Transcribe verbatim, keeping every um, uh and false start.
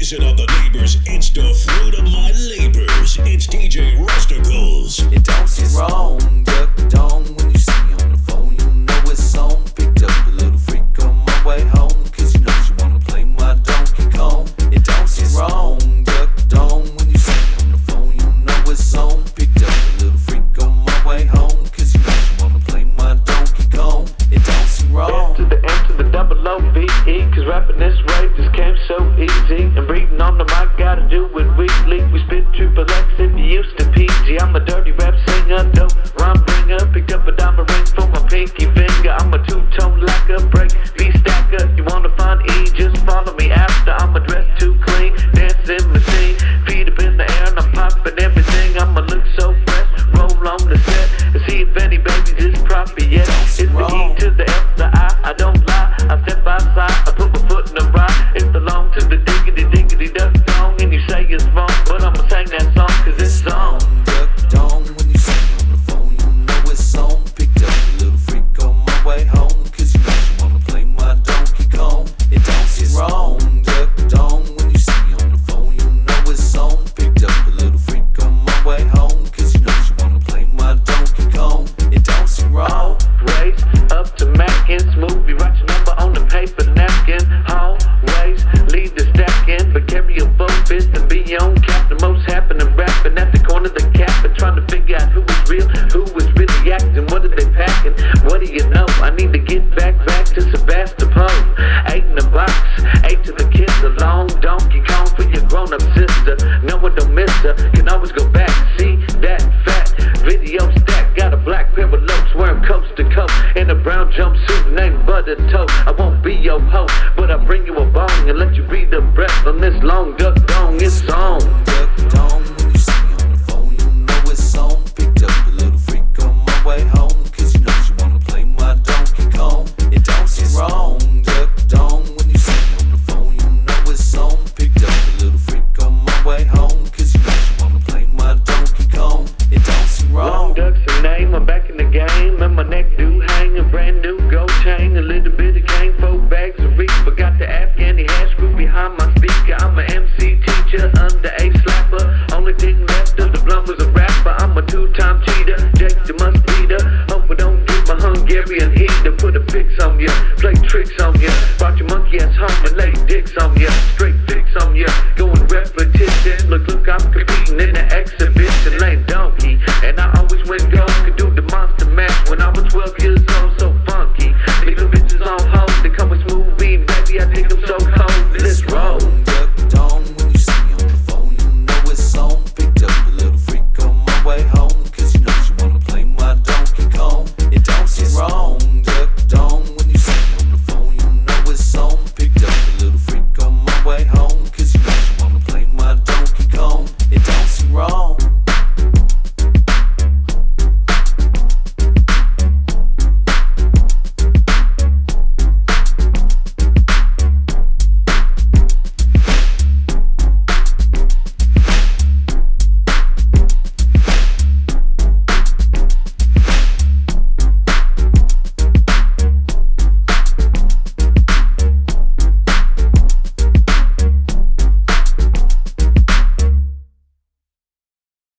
pleasing of the neighbors. It's the fruit of my labors. It's D J Rusticles. It don't seem wrong, duck don't. When you see me on the phone, you know it's on. Picked up a little freak on my way home, cause you know she wanna play my Donkey Kong. It don't seem wrong, duck don't. When you see me on the phone, you know it's on. Picked up a little freak on my way home, cause you know she wanna play my Donkey Kong. It don't seem wrong. To the M to the double O V E, cause rapping is right. Just